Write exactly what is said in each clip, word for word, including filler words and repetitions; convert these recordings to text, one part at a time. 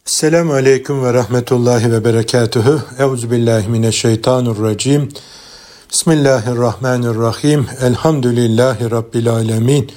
Selamun Aleyküm ve Rahmetullahi ve Berekatuhu. Euzubillahimineşşeytanirracim. Bismillahirrahmanirrahim. Elhamdülillahi Rabbil alemin.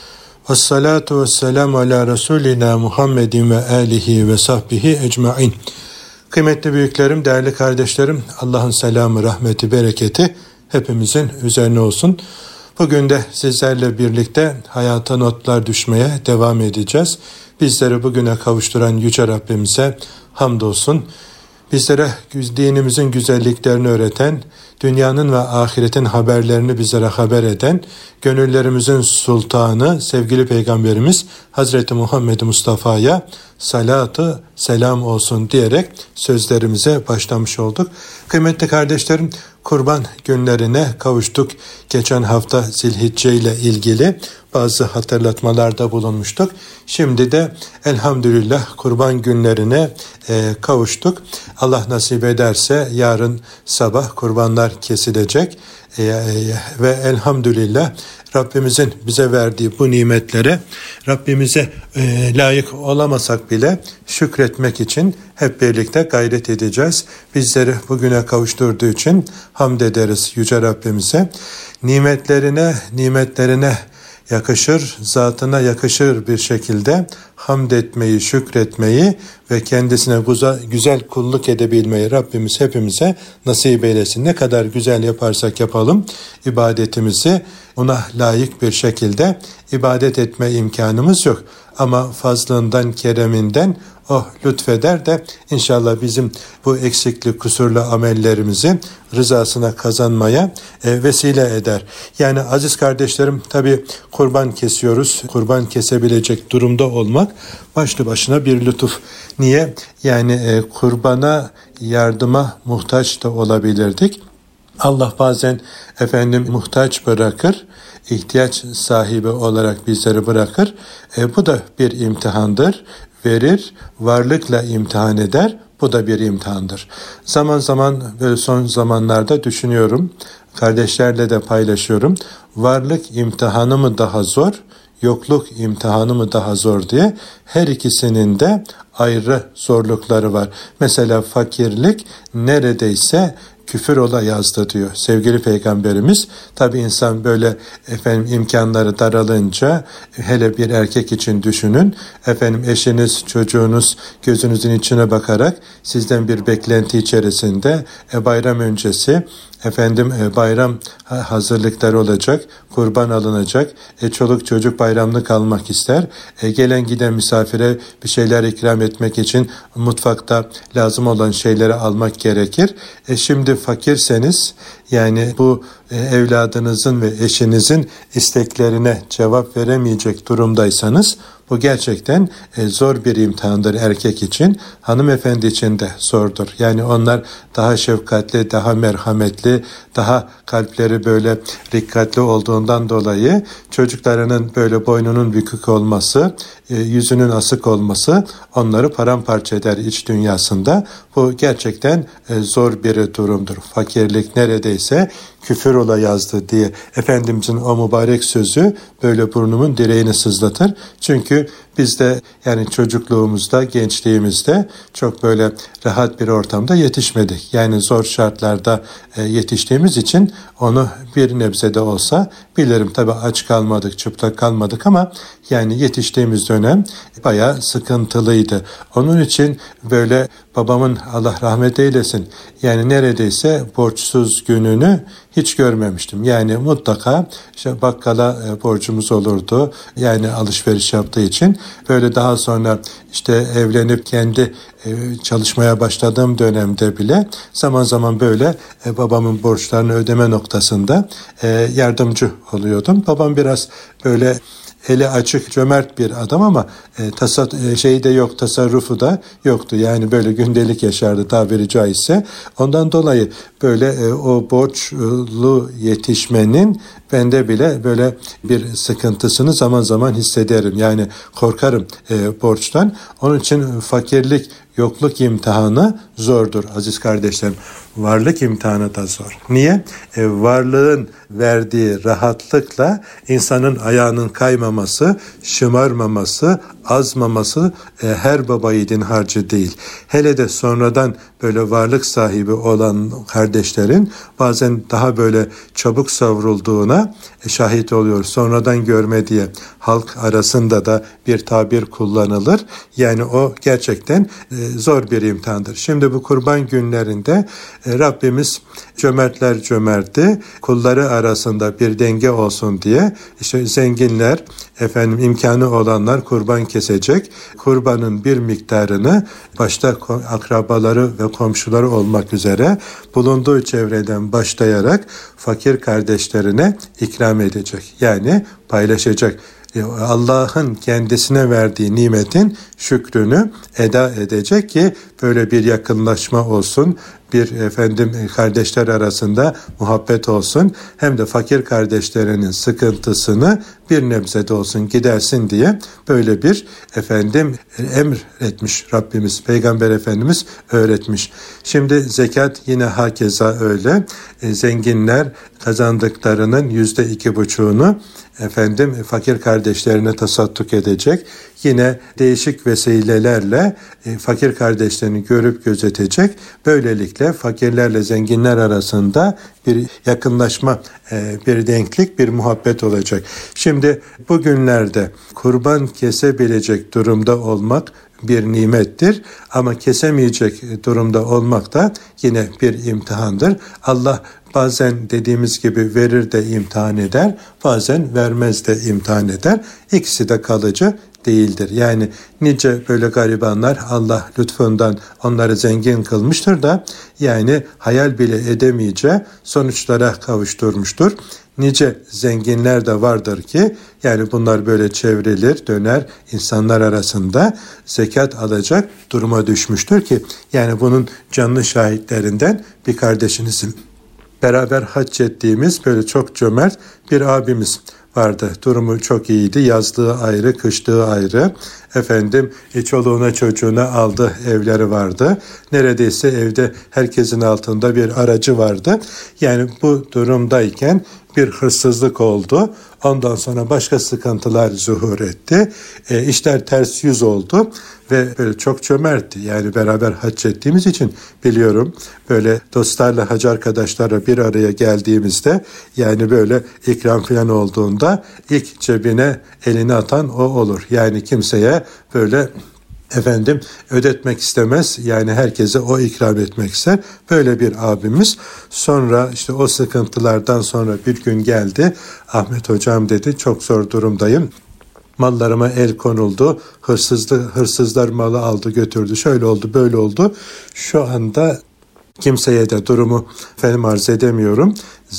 Vessalatu vesselamu ala Resulina Muhammedin ve alihi ve sahbihi ecmain. Kıymetli büyüklerim, değerli kardeşlerim, Allah'ın selamı, rahmeti, bereketi hepimizin üzerine olsun. Bugün de sizlerle birlikte hayata notlar düşmeye devam edeceğiz. Bizleri bugüne kavuşturan Yüce Rabbimize hamdolsun. Bizlere dinimizin güzelliklerini öğreten, dünyanın ve ahiretin haberlerini bizlere haber eden, gönüllerimizin sultanı, sevgili Peygamberimiz Hazreti Muhammed Mustafa'ya salatı selam olsun diyerek sözlerimize başlamış olduk. Kıymetli kardeşlerim, Kurban günlerine kavuştuk. Geçen hafta Zilhicce ile ilgili bazı hatırlatmalarda bulunmuştuk. Şimdi de elhamdülillah Kurban günlerine e, kavuştuk. Allah nasip ederse yarın sabah kurbanlar kesilecek e, e, ve elhamdülillah Rabbimizin bize verdiği bu nimetlere Rabbimize e, layık olamasak bile şükretmek için hep birlikte gayret edeceğiz. Bizleri bugüne kavuşturduğu için hamd ederiz Yüce Rabbimize. Nimetlerine, nimetlerine yakışır, zatına yakışır bir şekilde hamd etmeyi, şükretmeyi ve kendisine güzel kulluk edebilmeyi Rabbimiz hepimize nasip eylesin. Ne kadar güzel yaparsak yapalım ibadetimizi ona layık bir şekilde ibadet etme imkanımız yok. Ama fazlından, kereminden o lütfeder de inşallah bizim bu eksikli, kusurlu amellerimizi rızasına kazanmaya e, vesile eder. Yani aziz kardeşlerim, tabii kurban kesiyoruz. Kurban kesebilecek durumda olmak başlı başına bir lütuf. Niye? Yani e, kurbana, yardıma muhtaç da olabilirdik. Allah bazen efendim muhtaç bırakır, ihtiyaç sahibi olarak bizleri bırakır. E, bu da bir imtihandır. Verir, varlıkla imtihan eder. Bu da bir imtihandır. Zaman zaman böyle son zamanlarda düşünüyorum, kardeşlerle de paylaşıyorum. Varlık imtihanı mı daha zor, yokluk imtihanı mı daha zor diye her ikisinin de ayrı zorlukları var. Mesela fakirlik neredeyse küfür ola yazdı diyor sevgili Peygamberimiz. Tabi insan böyle efendim imkanları daralınca, hele bir erkek için düşünün, efendim eşiniz, çocuğunuz gözünüzün içine bakarak sizden bir beklenti içerisinde e, bayram öncesi efendim e, bayram hazırlıkları olacak, kurban alınacak, e, çoluk çocuk bayramlık almak ister, e, gelen giden misafire bir şeyler ikram etmek için mutfakta lazım olan şeyleri almak gerekir. E, şimdi fakirseniz, yani bu e, evladınızın ve eşinizin isteklerine cevap veremeyecek durumdaysanız, bu gerçekten e, zor bir imtihandır erkek için, hanımefendi için de zordur. Yani onlar daha şefkatli, daha merhametli, daha kalpleri böyle dikkatli olduğundan dolayı çocuklarının böyle boynunun bükük olması, e, yüzünün asık olması onları paramparça eder iç dünyasında. Bu gerçekten e, zor bir durumdur. Fakirlik neredeyse küfür ola yazdı diye Efendimizin o mübarek sözü böyle burnumun direğini sızlatır. Çünkü biz de yani çocukluğumuzda, gençliğimizde çok böyle rahat bir ortamda yetişmedik. Yani zor şartlarda e, yetiştiğimiz için onu bir nebze de olsa bilirim. Tabii aç kalmadık, çıplak kalmadık ama yani yetiştiğimiz dönem bayağı sıkıntılıydı. Onun için böyle babamın, Allah rahmet eylesin, yani neredeyse borçsuz gününü hiç görmemiştim. Yani mutlaka işte bakkala e, borcumuz olurdu. Yani alışveriş yaptığı için. Böyle daha sonra işte evlenip kendi e, çalışmaya başladığım dönemde bile zaman zaman böyle e, babamın borçlarını ödeme noktasında e, yardımcı oluyordum. Babam biraz böyle eli açık, cömert bir adam ama e, tasa, e, şeyi de yok, tasarrufu da yoktu. Yani böyle gündelik yaşardı tabiri caizse. Ondan dolayı böyle e, o borçlu yetişmenin bende bile böyle bir sıkıntısını zaman zaman hissederim. Yani korkarım e, borçtan. Onun için fakirlik yokluk imtihanı zordur aziz kardeşlerim. Varlık imtihanı da zor. Niye? E, varlığın verdiği rahatlıkla insanın ayağının kaymaması, şımarmaması, azmaması e, her baba yiğidin harcı değil. Hele de sonradan böyle varlık sahibi olan kardeşlerin bazen daha böyle çabuk savrulduğuna e, şahit oluyor. Sonradan görme diye halk arasında da bir tabir kullanılır. Yani o gerçekten e, zor bir imtihandır. Şimdi bu kurban günlerinde e, Rabbimiz cömertler cömerti, kulları arasında bir denge olsun diye işte zenginler, efendim imkanı olanlar kurban kesecek. Kurbanın bir miktarını başta akrabaları ve komşuları olmak üzere bulunduğu çevreden başlayarak fakir kardeşlerine ikram edecek. Yani paylaşacak. Allah'ın kendisine verdiği nimetin şükrünü eda edecek ki böyle bir yakınlaşma olsun, bir efendim kardeşler arasında muhabbet olsun, hem de fakir kardeşlerinin sıkıntısını bir nebzede olsun gidersin diye böyle bir efendim emretmiş Rabbimiz, Peygamber Efendimiz öğretmiş. Şimdi zekat yine hakeza öyle. E, zenginler kazandıklarının yüzde iki buçuğunu efendim fakir kardeşlerine tasadduk edecek. Yine değişik vesilelerle e, fakir kardeşlerini görüp gözetecek. Böylelikle fakirlerle zenginler arasında bir yakınlaşma, e, bir denklik, bir muhabbet olacak. Şimdi bugünlerde kurban kesebilecek durumda olmak bir nimettir ama kesemeyecek durumda olmak da yine bir imtihandır. Allah bazen dediğimiz gibi verir de imtihan eder, bazen vermez de imtihan eder. İkisi de kalıcı değildir. Yani nice böyle garibanlar Allah lütfundan onları zengin kılmıştır da yani hayal bile edemeyeceği sonuçlara kavuşturmuştur. Nice zenginler de vardır ki yani bunlar böyle çevrilir, döner, insanlar arasında zekat alacak duruma düşmüştür ki yani bunun canlı şahitlerinden bir kardeşinizin beraber hac ettiğimiz böyle çok cömert bir abimiz vardı. Durumu çok iyiydi. Yazlığı ayrı, kışlığı ayrı. Efendim e, çoluğuna çocuğuna aldı, evleri vardı. Neredeyse evde herkesin altında bir aracı vardı. Yani bu durumdayken bir hırsızlık oldu. Ondan sonra başka sıkıntılar zuhur etti. E, işler ters yüz oldu ve böyle çok cömertti. Yani beraber hac ettiğimiz için biliyorum. Böyle dostlarla, hac arkadaşlarla bir araya geldiğimizde yani böyle ikram falan olduğunda ilk cebine elini atan o olur. Yani kimseye böyle efendim ödetmek istemez. Yani herkese o ikram etmek ister. Böyle bir abimiz. Sonra işte o sıkıntılardan sonra bir gün geldi. Ahmet hocam dedi, çok zor durumdayım. Mallarıma el konuldu. Hırsızlı, hırsızlar malı aldı götürdü. Şöyle oldu, böyle oldu. Şu anda kimseye de durumu efendim arz edemiyorum.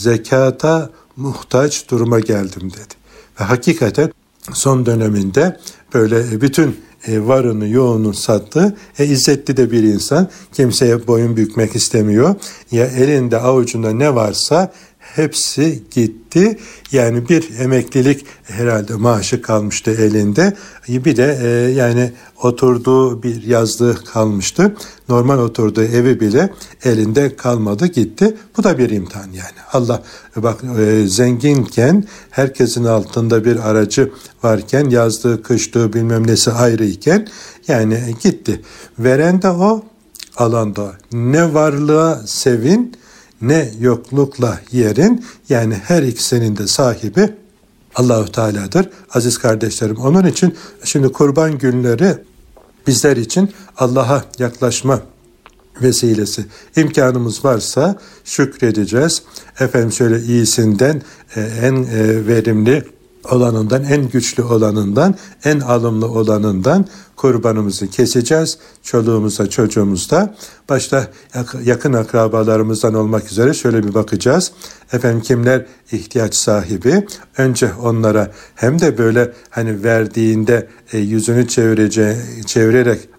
Zekata muhtaç duruma geldim dedi. Ve hakikaten son döneminde böyle bütün e, varını yoğunu sattı. E, izzetli de bir insan, kimseye boyun bükmek istemiyor. Ya elinde avucunda ne varsa hepsi gitti. Yani bir emeklilik herhalde maaşı kalmıştı elinde. Bir de e, yani oturduğu bir yazlığı kalmıştı. Normal oturduğu evi bile elinde kalmadı, gitti. Bu da bir imtihan yani. Allah bak e, zenginken, herkesin altında bir aracı varken, yazlığı, kışlığı bilmem nesi ayrıyken yani gitti. Veren de o, alan da. Ne varlığa sevin, ne yoklukla yerin, yani her ikisinin de sahibi Allah-u Teala'dır. Aziz kardeşlerim, onun için şimdi kurban günleri bizler için Allah'a yaklaşma vesilesi. İmkanımız varsa şükredeceğiz. Efendim şöyle iyisinden, en verimli olanından, en güçlü olanından, en alımlı olanından kurbanımızı keseceğiz. Çoluğumuza, çocuğumuzda, başta yakın akrabalarımızdan olmak üzere şöyle bir bakacağız. Efendim kimler ihtiyaç sahibi? Önce onlara, hem de böyle hani verdiğinde e, yüzünü çevirece, çevirerek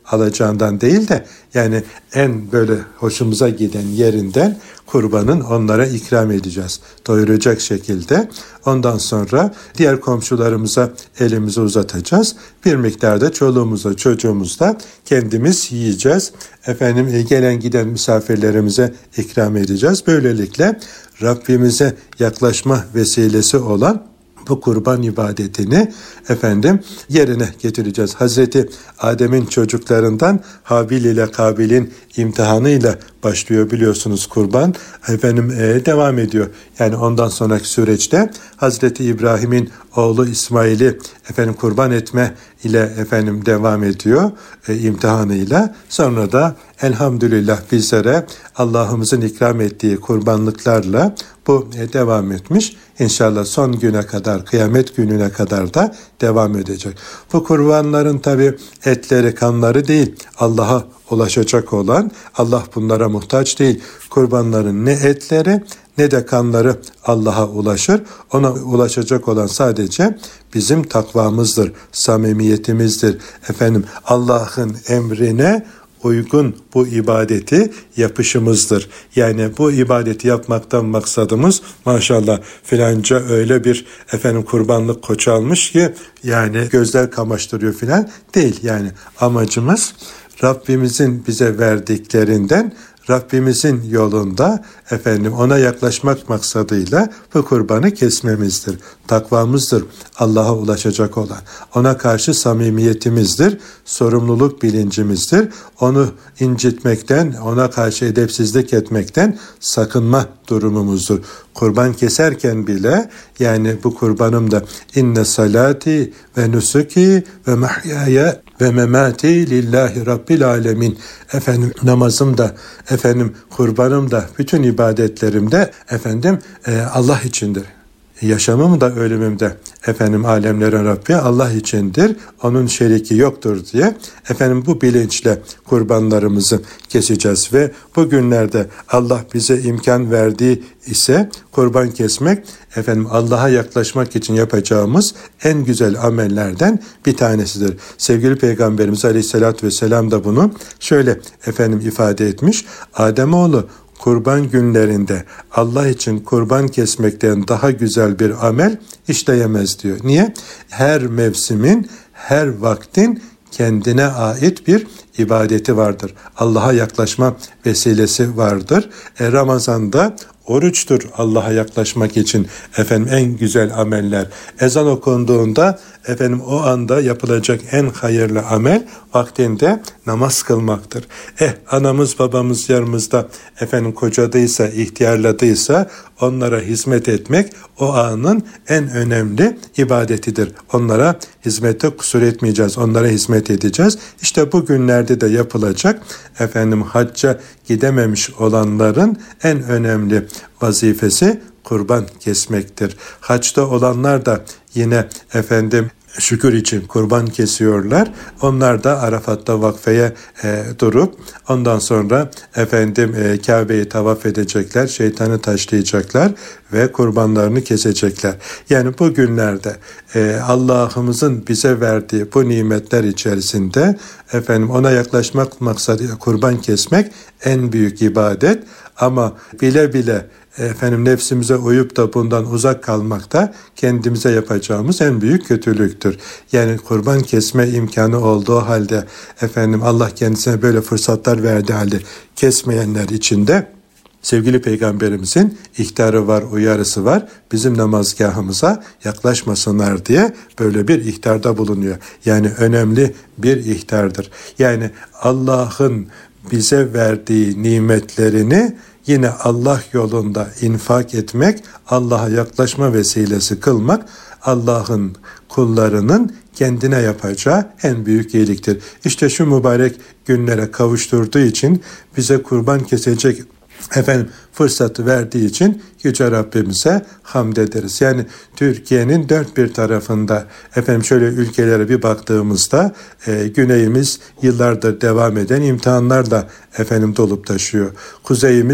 alacağından değil de yani en böyle hoşumuza giden yerinden kurbanın onlara ikram edeceğiz. Doyuracak şekilde. Ondan sonra diğer komşularımıza elimizi uzatacağız. Bir miktarda çoluğumuza, çocuğumuzla kendimiz yiyeceğiz. Efendim gelen giden misafirlerimize ikram edeceğiz. Böylelikle Rabbimize yaklaşma vesilesi olan bu kurban ibadetini efendim yerine getireceğiz. Hazreti Adem'in çocuklarından Habil ile Kabil'in imtihanıyla başlıyor biliyorsunuz kurban. Efendim e, devam ediyor. Yani ondan sonraki süreçte Hazreti İbrahim'in oğlu İsmail'i efendim kurban etme ile efendim devam ediyor e, imtihanıyla. Sonra da elhamdülillah bizlere Allah'ımızın ikram ettiği kurbanlıklarla bu e, devam etmiş. İnşallah son güne kadar, kıyamet gününe kadar da devam edecek. Bu kurbanların tabi etleri, kanları değil, Allah'a ulaşacak olan, Allah bunlara muhtaç değil. Kurbanların ne etleri ne de kanları Allah'a ulaşır. Ona ulaşacak olan sadece bizim takvamızdır, samimiyetimizdir. Efendim Allah'ın emrine uygun bu ibadeti yapışımızdır. Yani bu ibadeti yapmaktan maksadımız maşallah filanca öyle bir efendim kurbanlık koç almış ki yani gözler kamaştırıyor filan değil. Yani amacımız Rabbimizin bize verdiklerinden Rabbimizin yolunda efendim ona yaklaşmak maksadıyla bu kurbanı kesmemizdir. Takvamızdır Allah'a ulaşacak olan. Ona karşı samimiyetimizdir, sorumluluk bilincimizdir. Onu incitmekten, ona karşı edepsizlik etmekten sakınma durumumuzdur. Kurban keserken bile yani bu kurbanım da inne salati ve nusuki ve mahyaya ve memati lillahi rabbil alemin. Efendim namazım da, efendim kurbanım da, bütün ibadetlerim de efendim e, Allah içindir. Yaşamım da ölümüm de efendim alemlerin Rabbi Allah içindir. Onun şeriki yoktur diye efendim bu bilinçle kurbanlarımızı keseceğiz ve bugünlerde Allah bize imkan verdiği ise kurban kesmek efendim Allah'a yaklaşmak için yapacağımız en güzel amellerden bir tanesidir. Sevgili Peygamberimiz Aleyhisselatü Vesselam da bunu şöyle efendim ifade etmiş. Ademoğlu kurban günlerinde Allah için kurban kesmekten daha güzel bir amel işleyemez diyor. Niye? Her mevsimin, her vaktin kendine ait bir ibadeti vardır. Allah'a yaklaşma vesilesi vardır. E, Ramazan'da oruçtur Allah'a yaklaşmak için efendim en güzel ameller. Ezan okunduğunda efendim o anda yapılacak en hayırlı amel vaktinde namaz kılmaktır. Eh anamız babamız yanımızda efendim kocadıysa, ihtiyarladıysa onlara hizmet etmek o anın en önemli ibadetidir. Onlara hizmette kusur etmeyeceğiz. Onlara hizmet edeceğiz. İşte bu günlerde de yapılacak efendim hacca gidememiş olanların en önemli vazifesi kurban kesmektir. Haçta olanlar da yine efendim şükür için kurban kesiyorlar. Onlar da Arafat'ta vakfeye e, durup ondan sonra efendim e, Kabe'yi tavaf edecekler, şeytanı taşlayacaklar ve kurbanlarını kesecekler. Yani bu günlerde e, Allah'ımızın bize verdiği bu nimetler içerisinde efendim ona yaklaşmak maksadıyla kurban kesmek en büyük ibadet ama bile bile efendim nefsimize uyup da bundan uzak kalmak da kendimize yapacağımız en büyük kötülüktür. Yani kurban kesme imkanı olduğu halde efendim Allah kendisine böyle fırsatlar verdiği halde kesmeyenler için de sevgili Peygamberimizin ihtarı var, uyarısı var. Bizim namazgahımıza yaklaşmasınlar diye böyle bir ihtarda bulunuyor. Yani önemli bir ihtardır. Yani Allah'ın bize verdiği nimetlerini yine Allah yolunda infak etmek, Allah'a yaklaşma vesilesi kılmak, Allah'ın kullarının kendine yapacağı en büyük iyiliktir. İşte şu mübarek günlere kavuşturduğu için bize kurban kesecek efendim fırsatı verdiği için Yüce Rabbimize hamd ederiz. Yani Türkiye'nin dört bir tarafında efendim şöyle ülkelere bir baktığımızda e, güneyimiz yıllardır devam eden imtihanlarla efendim dolup taşıyor. Kuzeyimiz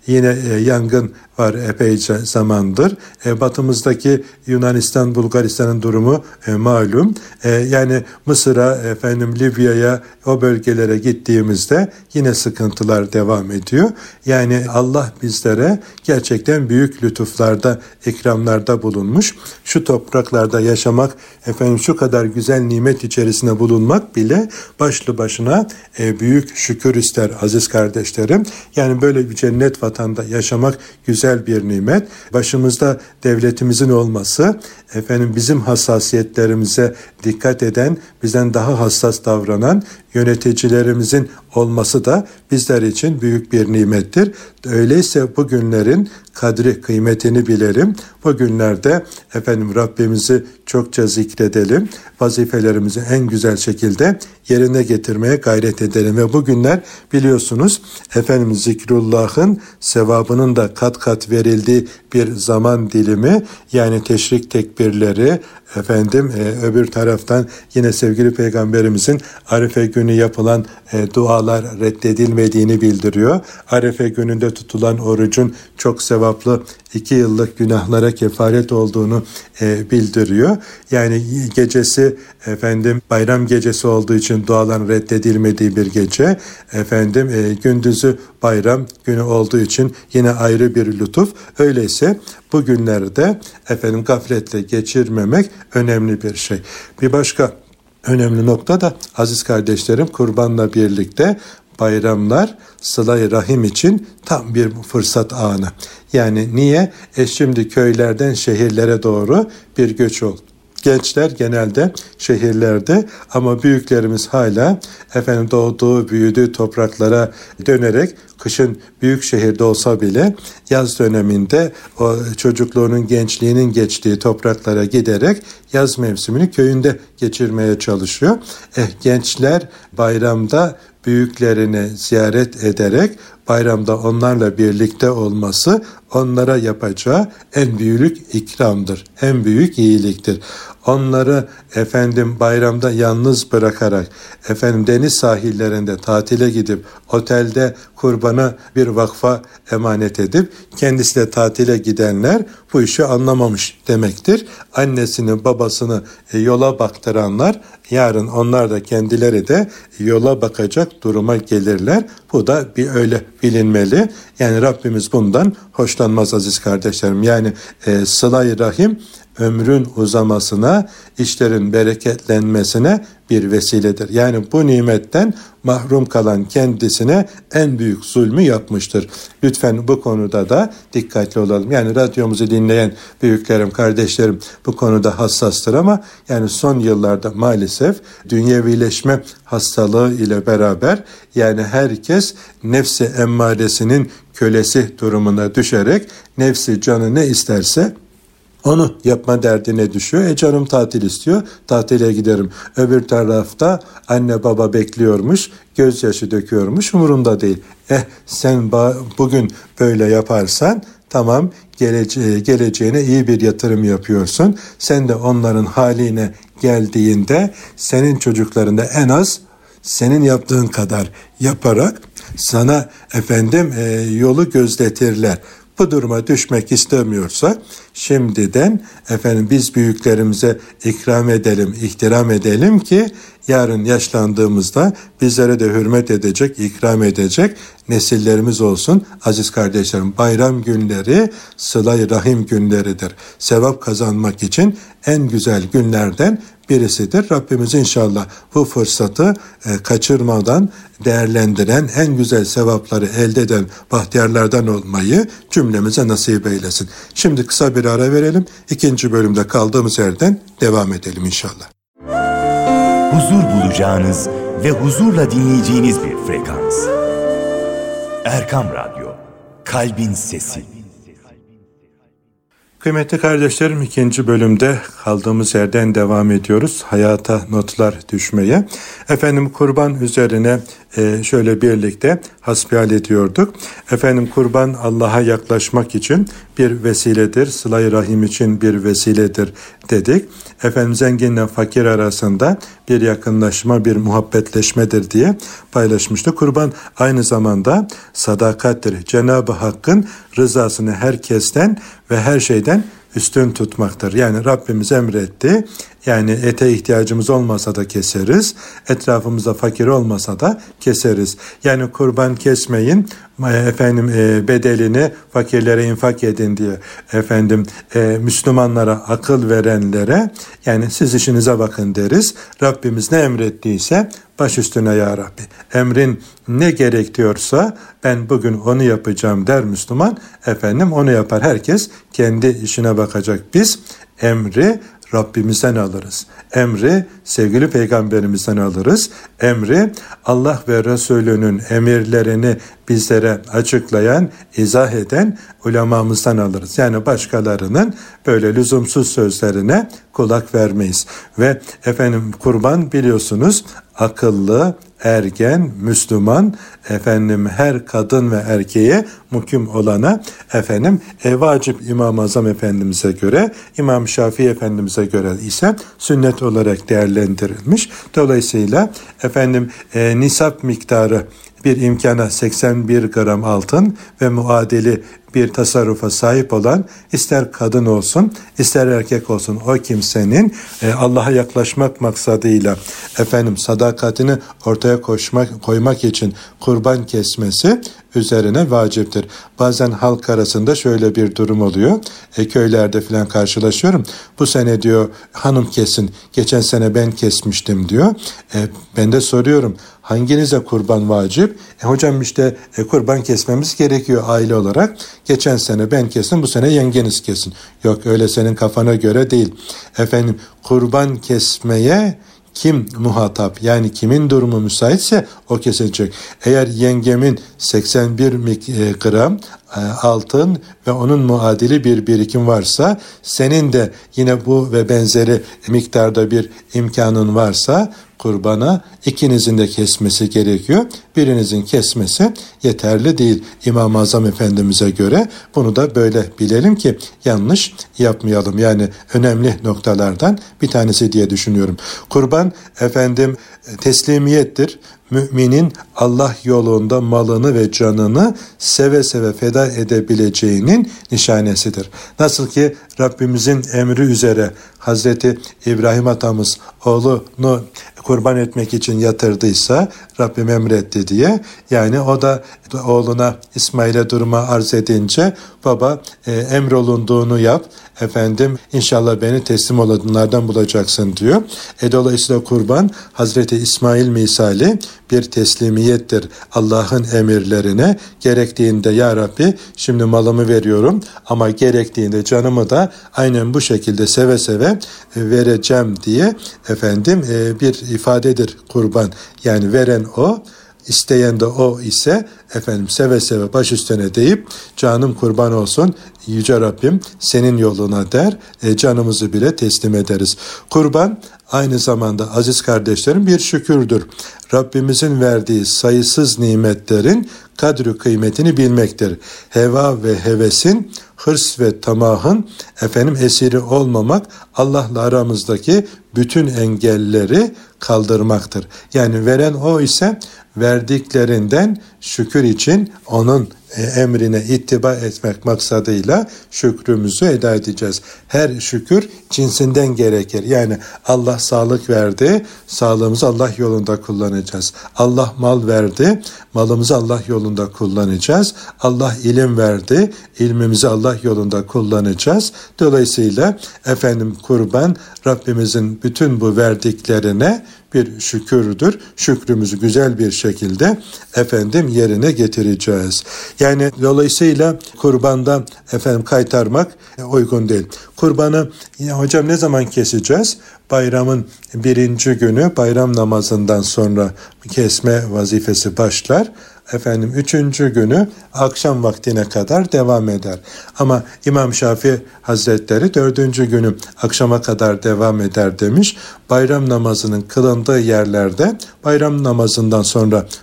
Yine e, yangın var epeyce zamandır. E, batımızdaki Yunanistan, Bulgaristan'ın durumu e, malum. E, yani Mısır'a, efendim Libya'ya, o bölgelere gittiğimizde yine sıkıntılar devam ediyor. Yani Allah bizlere gerçekten büyük lütuflarda, ikramlarda bulunmuş. Şu topraklarda yaşamak, efendim şu kadar güzel nimet içerisinde bulunmak bile başlı başına e, büyük şükür ister aziz kardeşlerim. Yani böyle bir cennet vatanda yaşamak güzel bir nimet. Başımızda devletimizin olması, efendim bizim hassasiyetlerimize dikkat eden, bizden daha hassas davranan yöneticilerimizin olması da bizler için büyük bir nimettir. Öyleyse bu günlerin kadri, kıymetini bilelim. Bu günlerde efendim Rabbimizi çokça zikredelim. Vazifelerimizi en güzel şekilde yerine getirmeye gayret edelim. Ve bu günler biliyorsunuz efendim zikrullah'ın sevabının da kat kat verildiği bir zaman dilimi. Yani teşrik tekbirleri, efendim e, öbür taraftan yine sevgili Peygamberimizin Arife günü yapılan e, dualar reddedilmediğini bildiriyor. Arife gününde tutulan orucun çok sevaplı, iki yıllık günahlara kefaret olduğunu e, bildiriyor. Yani gecesi efendim bayram gecesi olduğu için duaların reddedilmediği bir gece. Efendim e, gündüzü bayram günü olduğu için yine ayrı bir lütuf. Öyleyse bu günlerde efendim gafletle geçirmemek önemli bir şey. Bir başka önemli nokta da aziz kardeşlerim, kurbanla birlikte bayramlar sıla-i rahim için tam bir fırsat anı. Yani niye? E şimdi köylerden şehirlere doğru bir göç oldu. Gençler genelde şehirlerde ama büyüklerimiz hala efendim doğduğu, büyüdüğü topraklara dönerek kışın büyük şehirde olsa bile yaz döneminde o çocukluğunun, gençliğinin geçtiği topraklara giderek yaz mevsimini köyünde geçirmeye çalışıyor. Eh, gençler bayramda büyüklerini ziyaret ederek bayramda onlarla birlikte olması onlara yapacağı en büyük ikramdır, en büyük iyiliktir. Onları efendim bayramda yalnız bırakarak efendim deniz sahillerinde tatile gidip otelde kurbana bir vakfa emanet edip kendisi de tatile gidenler bu işi anlamamış demektir. Annesini babasını yola baktıranlar yarın onlar da kendileri de yola bakacak duruma gelirler. Bu da bir öyle bilinmeli. Yani Rabbimiz bundan hoşlanmaz aziz kardeşlerim. Yani e, sıla-i rahim ömrün uzamasına, işlerin bereketlenmesine bir vesiledir. Yani bu nimetten mahrum kalan kendisine en büyük zulmü yapmıştır. Lütfen bu konuda da dikkatli olalım. Yani radyomuzu dinleyen büyüklerim, kardeşlerim bu konuda hassastır ama yani son yıllarda maalesef dünyevileşme hastalığı ile beraber yani herkes nefsi emmaresinin kölesi durumuna düşerek nefsi canı ne isterse onu yapma derdine düşüyor. E canım tatil istiyor, tatile giderim. Öbür tarafta anne baba bekliyormuş, gözyaşı döküyormuş, umurunda değil. Eh sen ba- bugün böyle yaparsan tamam, gelece- geleceğine iyi bir yatırım yapıyorsun. Sen de onların haline geldiğinde senin çocukların da en az senin yaptığın kadar yaparak sana efendim e, yolu gözletirler. Bu duruma düşmek istemiyorsa şimdiden efendim biz büyüklerimize ikram edelim, ihtiram edelim ki yarın yaşlandığımızda bizlere de hürmet edecek, ikram edecek nesillerimiz olsun. Aziz kardeşlerim, bayram günleri sıla-i rahim günleridir. Sevap kazanmak için en güzel günlerden birisidir. Rabbimiz inşallah bu fırsatı e, kaçırmadan değerlendiren, en güzel sevapları elde eden bahtiyarlardan olmayı cümlemize nasip eylesin. Şimdi kısa bir ara verelim. İkinci bölümde kaldığımız yerden devam edelim inşallah. Huzur bulacağınız ve huzurla dinleyeceğiniz bir frekans. Erkam Radyo, Kalbin Sesi. Kıymetli kardeşlerim, ikinci bölümde kaldığımız yerden devam ediyoruz. Hayata notlar düşmeye. Efendim kurban üzerine e, şöyle birlikte hasbihal ediyorduk. Efendim kurban Allah'a yaklaşmak için bir vesiledir. Sıla-i Rahim için bir vesiledir dedik. Efendim zenginle fakir arasında bir yakınlaşma, bir muhabbetleşmedir diye paylaşmıştı. Kurban aynı zamanda sadakattir. Cenab-ı Hakk'ın rızasını herkesten ve her şeyden üstün tutmaktır. Yani Rabbimiz emretti. Yani ete ihtiyacımız olmasa da keseriz. Etrafımızda fakir olmasa da keseriz. Yani kurban kesmeyin. Efendim e, bedelini fakirlere infak edin diye efendim e, Müslümanlara akıl verenlere yani siz işinize bakın deriz. Rabbimiz ne emrettiyse baş üstüne ya Rabbi. Emrin ne gerekiyorsa ben bugün onu yapacağım der Müslüman. Efendim onu yapar. Herkes kendi işine bakacak. Biz emri Rabbimizden alırız. Emri sevgili peygamberimizden alırız. Emri Allah ve Resulünün emirlerini bizlere açıklayan, izah eden ulemamızdan alırız. Yani başkalarının böyle lüzumsuz sözlerine kulak vermeyiz. Ve efendim kurban biliyorsunuz akıllı, ergen, Müslüman, efendim her kadın ve erkeğe muhkim olana efendim e, vacip İmam-ı Azam Efendimiz'e göre, İmam Şafii Efendimiz'e göre ise sünnet olarak değerlendirilmiş. Dolayısıyla efendim e, nisap miktarı bir imkana seksen bir gram altın ve muadili bir tasarrufa sahip olan ister kadın olsun ister erkek olsun o kimsenin e, Allah'a yaklaşmak maksadıyla efendim sadakatini ortaya koşmak, koymak için kurban kesmesi üzerine vaciptir. Bazen halk arasında şöyle bir durum oluyor. E, köylerde falan karşılaşıyorum. Bu sene diyor hanım kesin. Geçen sene ben kesmiştim diyor. E, ben de soruyorum. Hanginize kurban vacip? E, hocam işte e, kurban kesmemiz gerekiyor aile olarak. Geçen sene ben kesin, bu sene yengeniz kesin. Yok öyle senin kafana göre değil. Efendim kurban kesmeye kim muhatap yani kimin durumu müsaitse o kesecek. Eğer yengemin seksen bir gram altın ve onun muadili bir birikim varsa senin de yine bu ve benzeri miktarda bir imkanın varsa kurbana ikinizin de kesmesi gerekiyor. Birinizin kesmesi yeterli değil İmam-ı Azam Efendimiz'e göre. Bunu da böyle bilelim ki yanlış yapmayalım. Yani önemli noktalardan bir tanesi diye düşünüyorum. Kurban efendim teslimiyettir. Müminin Allah yolunda malını ve canını seve seve feda edebileceğinin nişanesidir. Nasıl ki Rabbimizin emri üzere Hazreti İbrahim atamız oğlunu kurban etmek için yatırdıysa Rabbim emretti diye yani o da oğluna İsmail'e durumu arz edince baba e, emrolunduğunu yap efendim inşallah beni teslim olanlardan bulacaksın diyor. E, dolayısıyla kurban Hazreti İsmail misali bir teslimiyettir Allah'ın emirlerine. Gerektiğinde ya Rabbi şimdi malımı veriyorum ama gerektiğinde canımı da aynen bu şekilde seve seve vereceğim diye efendim e, bir ifadedir kurban. Yani veren o, İsteyen de o ise efendim seve seve baş üstüne deyip canım kurban olsun Yüce Rabbim senin yoluna der e, canımızı bile teslim ederiz. Kurban aynı zamanda aziz kardeşlerim bir şükürdür. Rabbimizin verdiği sayısız nimetlerin kadri kıymetini bilmektir. Heva ve hevesin, hırs ve tamahın efendim esiri olmamak Allah'la aramızdaki bütün engelleri kaldırmaktır. Yani veren o ise verdiklerinden şükür için onun emrine ittiba etmek maksadıyla şükrümüzü eda edeceğiz. Her şükür cinsinden gerekir. Yani Allah sağlık verdi, sağlığımızı Allah yolunda kullanacağız. Allah mal verdi, malımızı Allah yolunda kullanacağız. Allah ilim verdi, ilmimizi Allah yolunda kullanacağız. Dolayısıyla efendim kurban Rabbimizin bütün bu verdiklerine bir şükürdür. Şükrümüzü güzel bir şekilde efendim yerine getireceğiz. Yani dolayısıyla kurbanda efendim kaytarmak uygun değil. Kurbanı ya hocam ne zaman keseceğiz? Bayramın birinci günü bayram namazından sonra kesme vazifesi başlar. Efendim üçüncü günü akşam vaktine kadar devam eder. Ama İmam Şafii Hazretleri dördüncü günü akşama kadar devam eder demiş. Bayram namazının kılındığı yerlerde bayram namazından sonra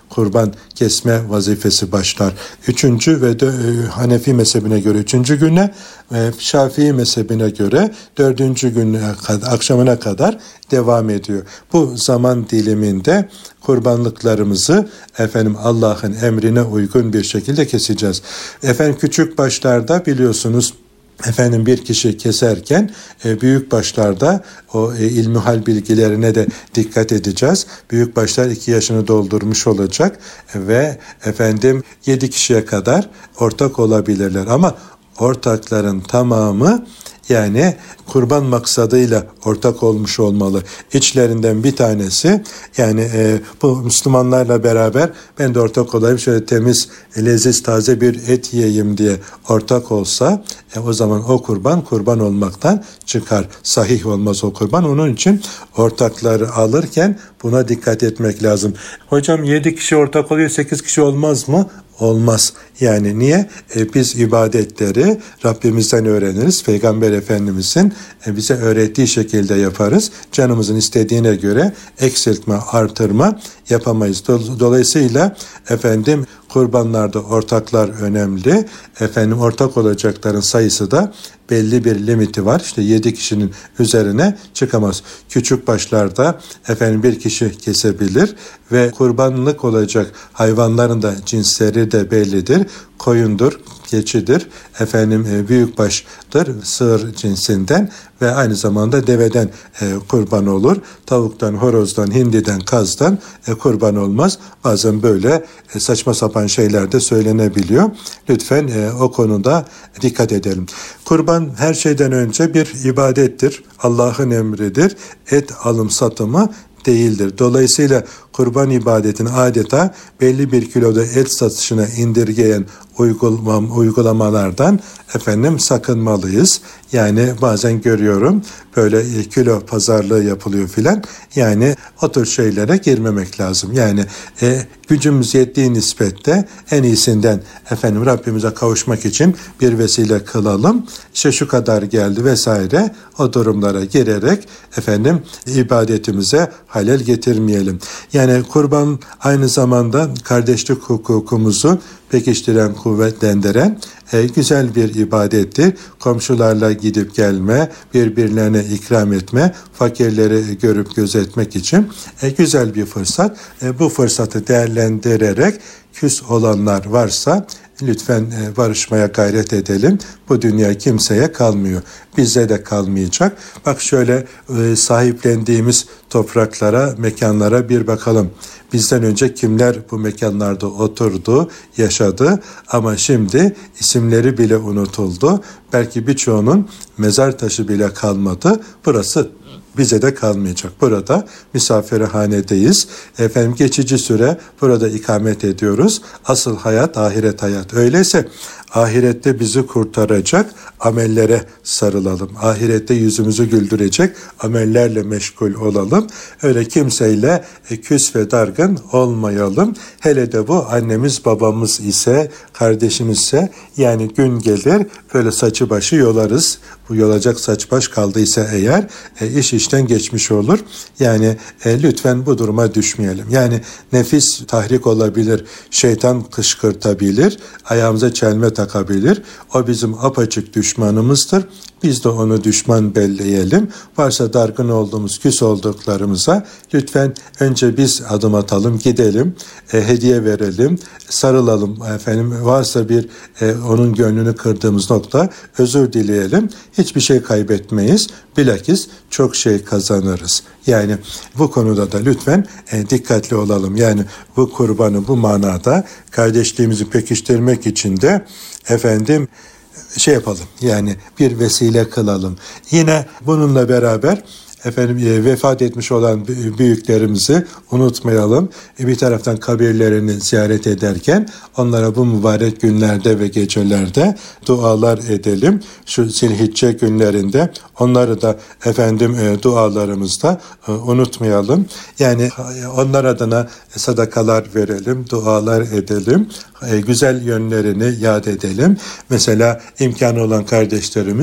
kurban kesme vazifesi başlar. Üçüncü ve de, e, Hanefi mezhebine göre üçüncü güne, e, Şafii mezhebine göre dördüncü güne kadar, akşamına kadar devam ediyor. Bu zaman diliminde kurbanlıklarımızı efendim Allah'ın emrine uygun bir şekilde keseceğiz. Efendim küçük başlarda biliyorsunuz efendim bir kişi keserken e, büyük başlarda o e, ilmihal bilgilerine de dikkat edeceğiz. Büyük başlar iki yaşını doldurmuş olacak ve efendim yedi kişiye kadar ortak olabilirler ama ortakların tamamı yani kurban maksadıyla ortak olmuş olmalı. İçlerinden bir tanesi yani e, bu Müslümanlarla beraber ben de ortak olayım, şöyle temiz, leziz, taze bir et yiyeyim diye ortak olsa e, o zaman o kurban kurban olmaktan çıkar. Sahih olmaz o kurban. Onun için ortakları alırken buna dikkat etmek lazım. Hocam yedi kişi ortak oluyor, sekiz kişi olmaz mı? Olmaz. Yani niye? E, biz ibadetleri Rabbimizden öğreniriz. Peygamber Efendimizin e, bize öğrettiği şekilde yaparız. Canımızın istediğine göre eksiltme, artırma yapamayız. Dolayısıyla efendim kurbanlarda ortaklar önemli. Efendim ortak olacakların sayısı da belli bir limiti var. İşte yedi kişinin üzerine çıkamaz. Küçük başlarda efendim bir kişi kesebilir ve kurbanlık olacak hayvanların da cinsleri de bellidir. Koyundur, keçidir, efendim büyükbaştır, sığır cinsinden ve aynı zamanda deveden e, kurban olur. Tavuktan, horozdan, hindiden, kazdan e, kurban olmaz. Bazen böyle e, saçma sapan şeyler de söylenebiliyor. Lütfen e, o konuda dikkat edelim. Kurban her şeyden önce bir ibadettir. Allah'ın emridir. Et alım satımı değildir. Dolayısıyla kurban ibadetini adeta belli bir kiloda et satışına indirgeyen uygulam, uygulamalardan efendim sakınmalıyız. Yani bazen görüyorum böyle kilo pazarlığı yapılıyor filan. Yani o tür şeylere girmemek lazım. Yani e, gücümüz yettiği nispette en iyisinden efendim Rabbimize kavuşmak için bir vesile kılalım. İşte şu kadar geldi vesaire, o durumlara girerek efendim ibadetimize halel getirmeyelim. Yani kurban aynı zamanda kardeşlik hukukumuzu pekiştiren, kuvvetlendiren e, güzel bir ibadettir. Komşularla gidip gelme, birbirlerine ikram etme, fakirleri görüp gözetmek için e, güzel bir fırsat. E, bu fırsatı değerlendirerek küs olanlar varsa lütfen e, barışmaya gayret edelim. Bu dünya kimseye kalmıyor. Bize de kalmayacak. Bak şöyle e, sahiplendiğimiz topraklara, mekanlara bir bakalım. Bizden önce kimler bu mekanlarda oturdu, yaşadı ama şimdi isimleri bile unutuldu. Belki birçoğunun mezar taşı bile kalmadı. Burası bize de kalmayacak. Burada misafirhanedeyiz. Efendim geçici süre burada ikamet ediyoruz. Asıl hayat ahiret hayat. Öyleyse ahirette bizi kurtaracak amellere sarılalım. Ahirette yüzümüzü güldürecek amellerle meşgul olalım. Öyle kimseyle küs ve dargın olmayalım. Hele de bu annemiz babamız ise, kardeşimizse, yani gün gelir böyle saçı başı yolarız. Bu yolacak saç baş kaldıysa eğer e, iş işten geçmiş olur. Yani e, lütfen bu duruma düşmeyelim. Yani nefis tahrik olabilir, şeytan kışkırtabilir, ayağımıza çelme takabilir. O bizim apaçık düşmanımızdır. Biz de onu düşman belleyelim. Varsa dargın olduğumuz, küs olduklarımıza lütfen önce biz adım atalım, gidelim, e, hediye verelim, sarılalım efendim. Varsa bir e, onun gönlünü kırdığımız nokta, özür dileyelim. Hiçbir şey kaybetmeyiz. Bilakis çok şey kazanırız. Yani bu konuda da lütfen e, dikkatli olalım. Yani bu kurbanı bu manada kardeşliğimizi pekiştirmek için de efendim şey yapalım, yani bir vesile kılalım. Yine bununla beraber efendim vefat etmiş olan büyüklerimizi unutmayalım. Bir taraftan kabirlerini ziyaret ederken onlara bu mübarek günlerde ve gecelerde dualar edelim. Şu Zilhicce günlerinde onları da efendim dualarımızda unutmayalım. Yani onlar adına sadakalar verelim, dualar edelim. Güzel yönlerini yad edelim. Mesela imkanı olan kardeşlerimiz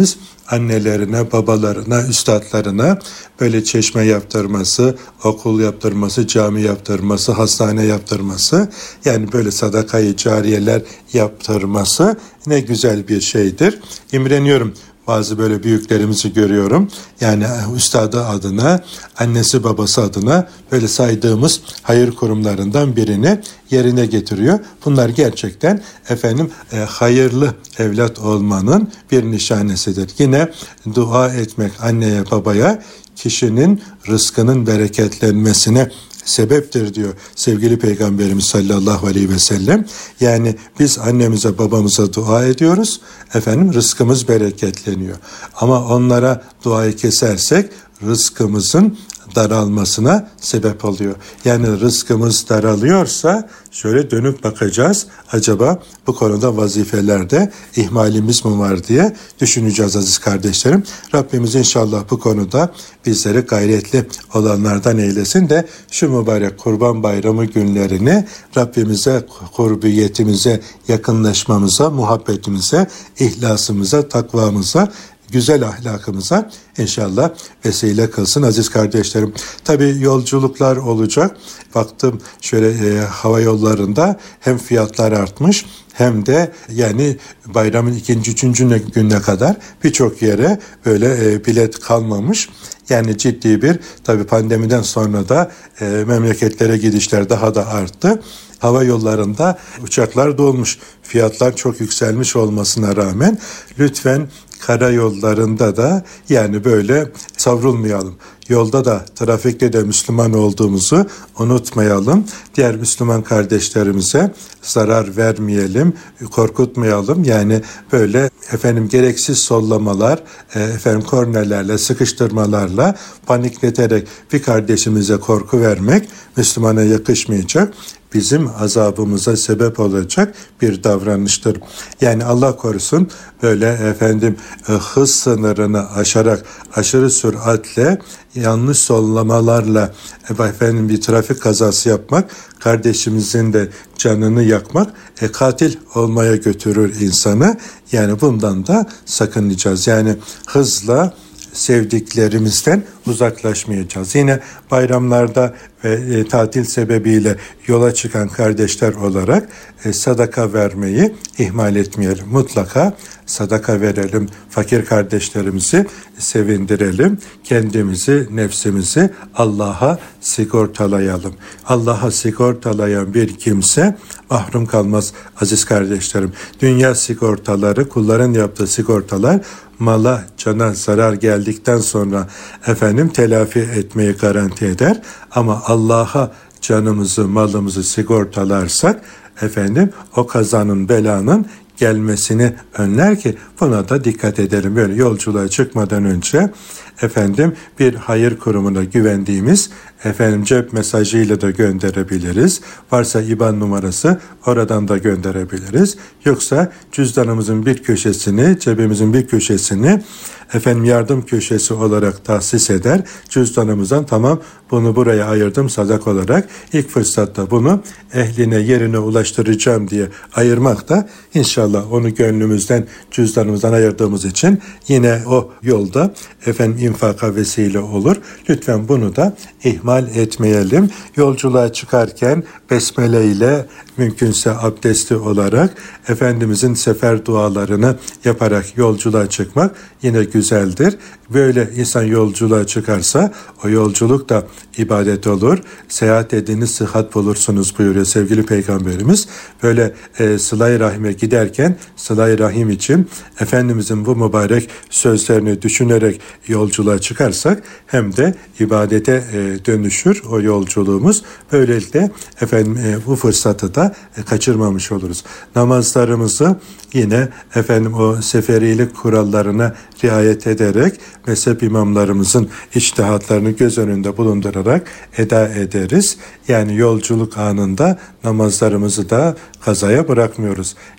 annelerine, babalarına, üstadlarına böyle çeşme yaptırması, okul yaptırması, cami yaptırması, hastane yaptırması, yani böyle sadakayı cariyeler yaptırması ne güzel bir şeydir. İmreniyorum. Bazı böyle büyüklerimizi görüyorum. Yani üstadı adına, annesi babası adına böyle saydığımız hayır kurumlarından birini yerine getiriyor. Bunlar gerçekten efendim e, hayırlı evlat olmanın bir nişanesidir. Yine dua etmek anneye babaya kişinin rızkının bereketlenmesine sebeptir diyor sevgili Peygamberimiz sallallahu aleyhi ve sellem. Yani biz annemize babamıza dua ediyoruz. Efendim rızkımız bereketleniyor. Ama onlara duayı kesersek rızkımızın daralmasına sebep oluyor. Yani rızkımız daralıyorsa şöyle dönüp bakacağız. Acaba bu konuda vazifelerde ihmalimiz mi var diye düşüneceğiz aziz kardeşlerim. Rabbimiz inşallah bu konuda bizleri gayretli olanlardan eylesin de şu mübarek Kurban Bayramı günlerini Rabbimize, kurbiyetimize, yakınlaşmamıza, muhabbetimize, ihlasımıza, takvamıza, güzel ahlakımıza inşallah vesile kılsın aziz kardeşlerim. Tabii yolculuklar olacak. Baktım şöyle e, hava yollarında hem fiyatlar artmış hem de yani bayramın ikinci, üçüncü gününe kadar birçok yere böyle e, bilet kalmamış. Yani ciddi bir tabii pandemiden sonra da e, memleketlere gidişler daha da arttı. Hava yollarında uçaklar dolmuş. Fiyatlar çok yükselmiş olmasına rağmen lütfen karayollarında da yani böyle savrulmayalım. Yolda da trafikte de Müslüman olduğumuzu unutmayalım. Diğer Müslüman kardeşlerimize zarar vermeyelim, korkutmayalım. Yani böyle efendim gereksiz sollamalar, efendim kornelerle, sıkıştırmalarla panikleterek bir kardeşimize korku vermek Müslümana yakışmayacak. Bizim azabımıza sebep olacak bir davranıştır. Yani Allah korusun böyle efendim hız sınırını aşarak aşırı süratle yanlış sollamalarla efendim bir trafik kazası yapmak, kardeşimizin de canını yakmak e, katil olmaya götürür insanı. Yani bundan da sakınacağız. Yani hızla sevdiklerimizden uzaklaşmayacağız. Yine bayramlarda ve e, tatil sebebiyle yola çıkan kardeşler olarak e, sadaka vermeyi ihmal etmeyelim. Mutlaka sadaka verelim. Fakir kardeşlerimizi sevindirelim. Kendimizi, nefsimizi Allah'a sigortalayalım. Allah'a sigortalayan bir kimse mahrum kalmaz aziz kardeşlerim. Dünya sigortaları, kulların yaptığı sigortalar mala, cana zarar geldikten sonra efendim telafi etmeyi garanti eder. Ama Allah'a canımızı, malımızı sigortalarsak efendim o kazanın, belanın gelmesini önler ki buna da dikkat edelim. Böyle yolculuğa çıkmadan önce efendim bir hayır kurumuna güvendiğimiz efendim cep mesajıyla da gönderebiliriz. Varsa İ B A N numarası oradan da gönderebiliriz. Yoksa cüzdanımızın bir köşesini, cebimizin bir köşesini efendim yardım köşesi olarak tahsis eder. Cüzdanımızdan tamam bunu buraya ayırdım sadak olarak. İlk fırsatta bunu ehline, yerine ulaştıracağım diye ayırmak da inşallah onu gönlümüzden, cüzdanımızdan ayırdığımız için yine o yolda efendim infaka vesile olur. Lütfen bunu da ihmal etmeyelim. Yolculuğa çıkarken besmele ile mümkünse abdestli olarak Efendimizin sefer dualarını yaparak yolculuğa çıkmak yine güzeldir. Böyle insan yolculuğa çıkarsa o yolculuk da ibadet olur. Seyahat ediniz sıhhat bulursunuz buyuruyor sevgili Peygamberimiz. Böyle e, sıla-i rahime giderken sıla-i rahim için Efendimizin bu mübarek sözlerini düşünerek yolculuğa çıkarsak hem de ibadete e, dönüşür o yolculuğumuz. Böylelikle efendim e, bu fırsatı da e, kaçırmamış oluruz. Namazlarımızı yine efendim o seferilik kurallarına riayet ederek mezhep imamlarımızın içtihatlarını göz önünde bulundurarak eda ederiz. Yani yolculuk anında namazlarımızı da kazaya bırakmıyoruz. Yani biz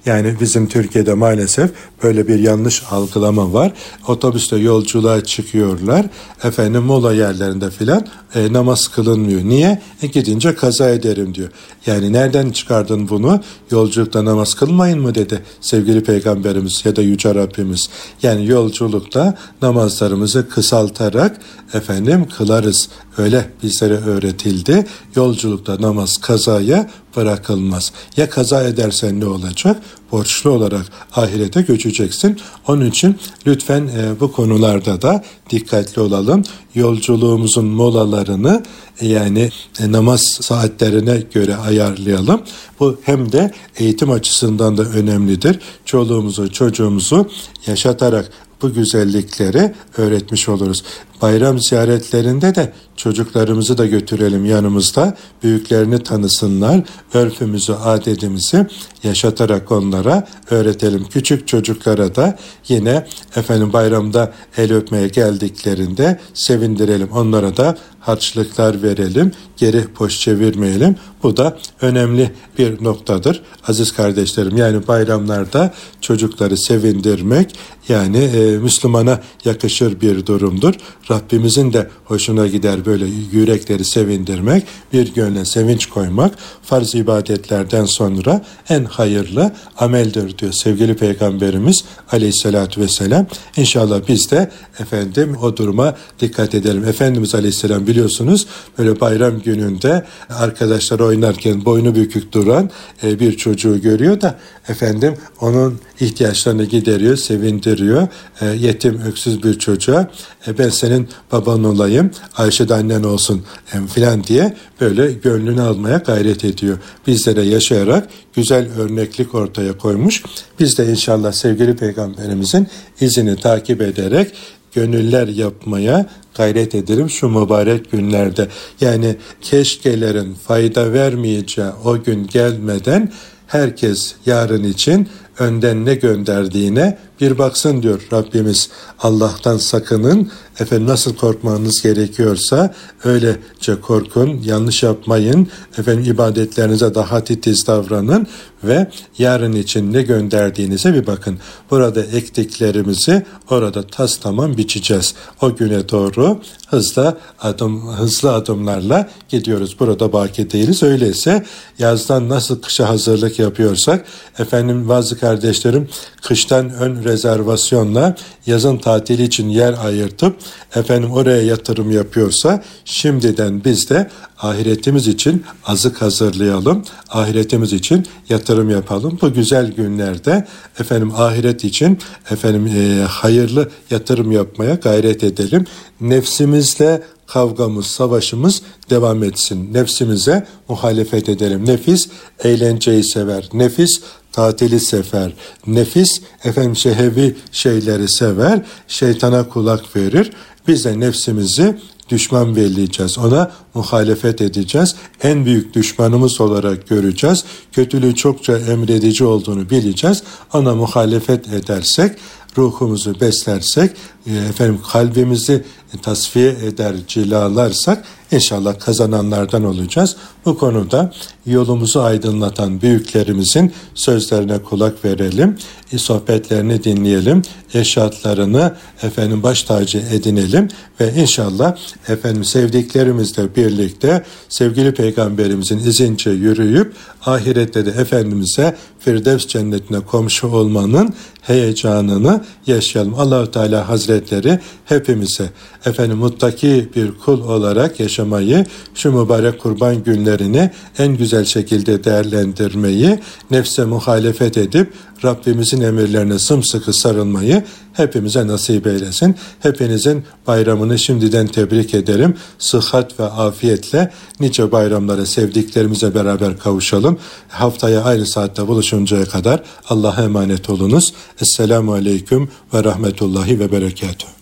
bizim Türkiye'de maalesef böyle bir yanlış algılama var. Otobüste yolculuğa çıkıyorlar. Efendim mola yerlerinde filan e, namaz kılınmıyor. Niye? E, gidince kaza ederim diyor. Yani nereden çıkardın bunu? Yolculukta namaz kılmayın mı dedi sevgili Peygamberimiz ya da Yüce Rabbimiz. Yani yolculukta namazlarımızı kısaltarak efendim kılarız. Öyle bizlere öğretildi. Yolculukta namaz kazaya bırakılmaz. Ya kaza edersen ne olacak? Borçlu olarak ahirete göçeceksin. Onun için lütfen e, bu konularda da dikkatli olalım. Yolculuğumuzun molalarını e, yani e, namaz saatlerine göre ayarlayalım. Bu hem de eğitim açısından da önemlidir. Çoluğumuzu, çocuğumuzu yaşatarak bu güzellikleri öğretmiş oluruz. Bayram ziyaretlerinde de çocuklarımızı da götürelim yanımızda. Büyüklerini tanısınlar. Örfümüzü, adetimizi yaşatarak onlara öğretelim. Küçük çocuklara da yine efendim bayramda el öpmeye geldiklerinde sevindirelim. Onlara da harçlıklar verelim. Geri boş çevirmeyelim. Bu da önemli bir noktadır. Aziz kardeşlerim, yani bayramlarda çocukları sevindirmek yani e, Müslümana yakışır bir durumdur. Rabbimizin de hoşuna gider böyle yürekleri sevindirmek, bir gönle sevinç koymak farz ibadetlerden sonra en hayırlı ameldir diyor sevgili Peygamberimiz Aleyhisselatü Vesselam. İnşallah biz de efendim o duruma dikkat edelim. Efendimiz Aleyhisselam biliyorsunuz böyle bayram gününde arkadaşlar oynarken boynu bükük duran e, bir çocuğu görüyor da efendim onun ihtiyaçlarını gideriyor, sevindiriyor. E, yetim, öksüz bir çocuğa e, ben senin baban olayım, Ayşe de annen olsun e, filan diye böyle gönlünü almaya gayret ediyor. Bizlere yaşayarak güzel örneklik ortaya koymuş. Biz de inşallah sevgili Peygamberimizin izini takip ederek gönüller yapmaya gayret edelim şu mübarek günlerde. Yani keşkelerin fayda vermeyeceği o gün gelmeden herkes yarın için önden ne gönderdiğine bir baksın diyor Rabbimiz. Allah'tan sakının, efendim nasıl korkmanız gerekiyorsa öylece korkun, yanlış yapmayın, efendim ibadetlerinize daha titiz davranın ve yarın için ne gönderdiğinize bir bakın. Burada ektiklerimizi orada tas tamam biçeceğiz. O güne doğru hızlı adım hızlı adımlarla gidiyoruz. Burada baki değiliz. Öyleyse yazdan nasıl kışa hazırlık yapıyorsak, efendim bazı kardeşlerim kıştan ön rezervasyonla yazın tatili için yer ayırtıp efendim oraya yatırım yapıyorsa, şimdiden biz de ahiretimiz için azık hazırlayalım. Ahiretimiz için yatırım yapalım. Bu güzel günlerde efendim ahiret için efendim e, hayırlı yatırım yapmaya gayret edelim. Nefsimizle kavgamız, savaşımız devam etsin. Nefsimize muhalefet edelim. Nefis eğlenceyi sever. Nefis tatili sever. Nefis efendim şehevi şeyleri sever. Şeytana kulak verir. Biz de nefsimizi düşman belleyeceğiz. Ona muhalefet edeceğiz. En büyük düşmanımız olarak göreceğiz. Kötülüğü çokça emredici olduğunu bileceğiz. Ona muhalefet edersek, ruhumuzu beslersek, efendim kalbimizi tasfiye eder, cilalarsak inşallah kazananlardan olacağız. Bu konuda yolumuzu aydınlatan büyüklerimizin sözlerine kulak verelim. Sohbetlerini dinleyelim. Eşatlarını efendim baş tacı edinelim ve inşallah efendim sevdiklerimizle birlikte sevgili Peygamberimizin izince yürüyüp ahirette de Efendimiz'e Firdevs cennetine komşu olmanın heyecanını yaşayalım. Allah-u Teala Hazretleri hepimize efendim muttaki bir kul olarak yaşamayı, şu mübarek kurban günlerini en güzel şekilde değerlendirmeyi, nefse muhalefet edip Rabbimizin emirlerine sımsıkı sarılmayı hepimize nasip eylesin. Hepinizin bayramını şimdiden tebrik ederim. Sıhhat ve afiyetle nice bayramlara sevdiklerimize beraber kavuşalım. Haftaya aynı saatte buluşuncaya kadar Allah'a emanet olunuz. Esselamu Aleyküm ve Rahmetullahi ve Berekatuhu.